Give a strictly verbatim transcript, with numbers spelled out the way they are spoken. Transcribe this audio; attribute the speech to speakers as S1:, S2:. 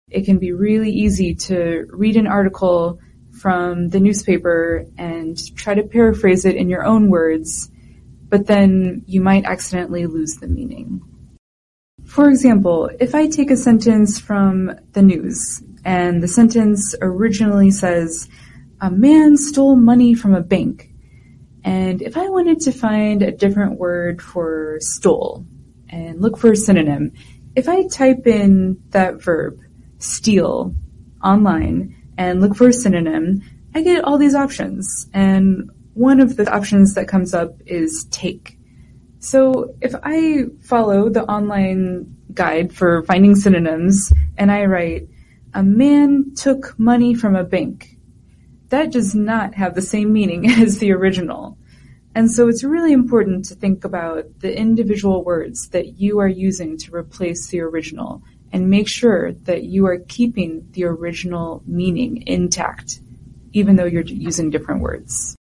S1: It can be really easy to read an article from the newspaper and try to paraphrase it in your own words, but then you might accidentally lose the meaning. For example, if I take a sentence from the news, and the sentence originally says, "A man stole money from a bank," and if I wanted to find a different word for stole and look for a synonym, if I type in that verb, steal, online, and look for a synonym, I get all these options, and one of the options that comes up is take. So if I follow the online guide for finding synonyms and I write, "A man took money from a bank," that does not have the same meaning as the original. And so it's really important to think about the individual words that you are using to replace the original and make sure that you are keeping the original meaning intact, even though you're using different words.